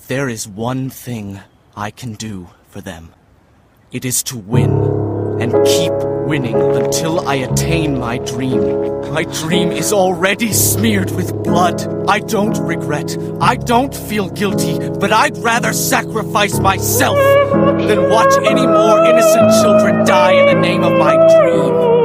There is one thing I can do for them. It is to win, and keep winning until I attain my dream. My dream is already smeared with blood. I don't regret, I don't feel guilty, but I'd rather sacrifice myself than watch any more innocent children die in the name of my dream.